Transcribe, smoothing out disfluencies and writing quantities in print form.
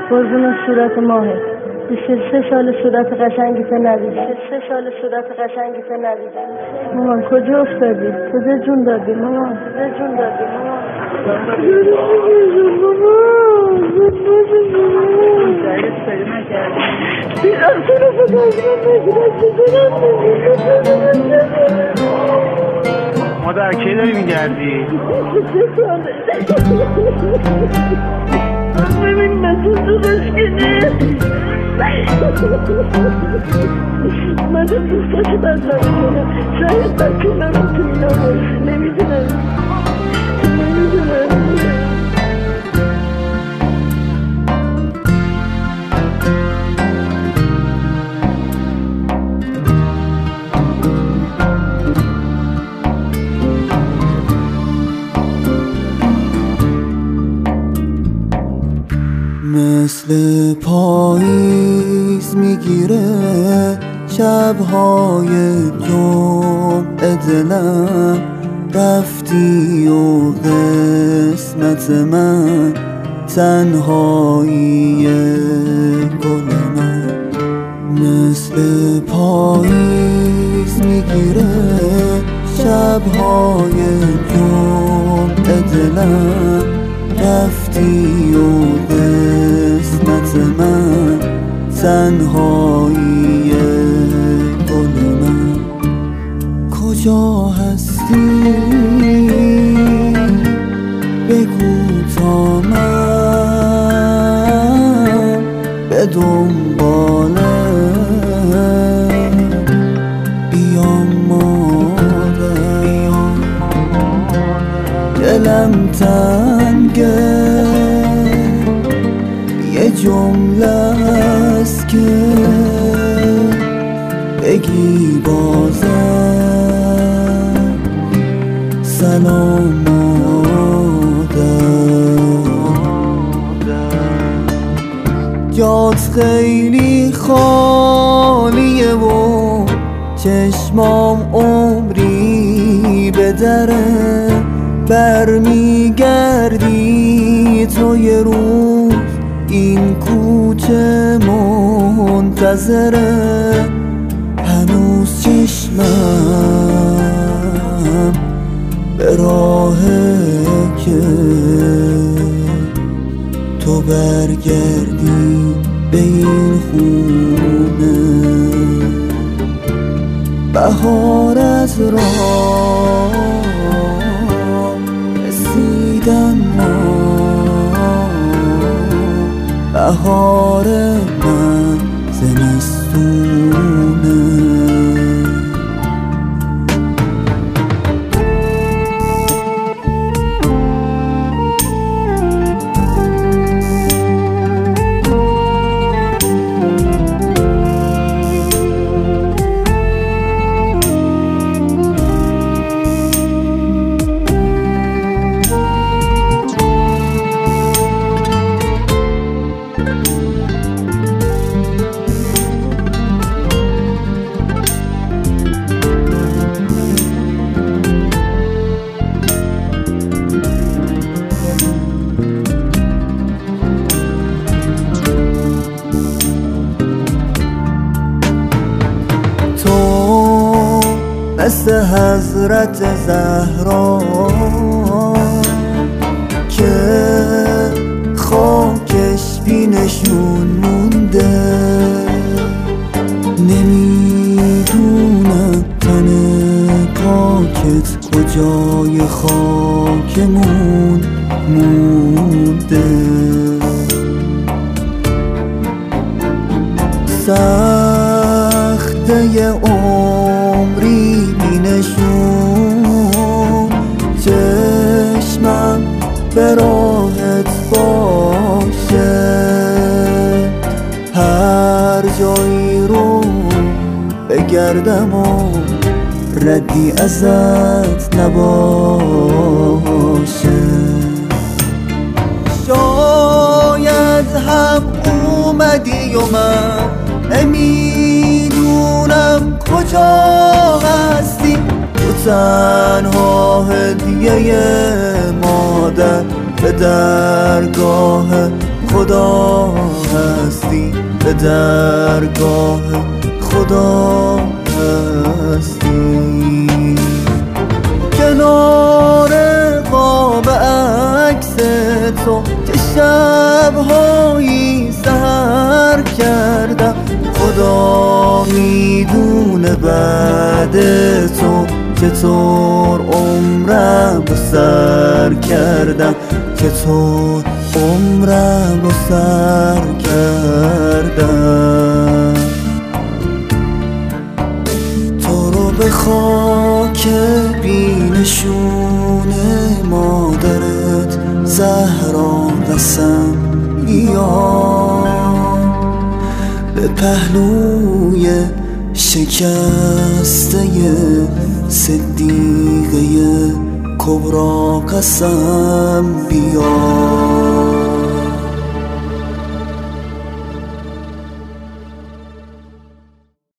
قربون صورت ماهت. 23 سال صورت قشنگیت ندیدم. 23 سال صورت قشنگیت ندیدم. مامان کجا افتادی؟ کجا جون دادی مامان؟ کجا جون دادی مامان؟ مادر کی داری میگردی؟ ببین مسئول تو بشکنه من دوستاشو بزنم کنم شاید بچه نمیتونی نامرسی نمیدونم مثل پاییز میگیره شبهای جمعه دلم، رفتی و قسمت من تنهایی گل من. مثل پاییز میگیره شبهای جمعه دلم، رفتی و قسمت من تنهایی گل من. کجا هستی بگو تا من به دنبالت بیام مادر. دلم تنگه یه جمله است که بگی بازم سلام مادر. جات خیلی خالیه و چشمام عمری به دره، برمیگردی تو یه روز این کوچه منتظره. هنوز چشمم به راهه که تو برگردی به این خونه. بهار از راه رسیدن ما، بهار من زمستونه. مثل حضرت زهرا که خاکش بی نشون مونده. نمیدونم تن پاکت کجای خاکمون مونده. سخته یه عمری بینشون، چشمم به راهت باشه. هر جایی رو بگردم و ردی ازت نباشه. شاید هم اومدی و من نمیدونم کجا هستی. تو تنها هدیه مادر به درگاه خدا هستی، به درگاه خدا هستی. کنار قاب عکس تو که شبهایی سحر کردم، خدا میدونه بعد تو چطور عمرم رو سر کردم، چطور عمرم رو سر کردم. تو رو به خاک بینشون مادرت زهرا قسم میام، به پهلوی شکسته صدیقه کبرا قسم بیا.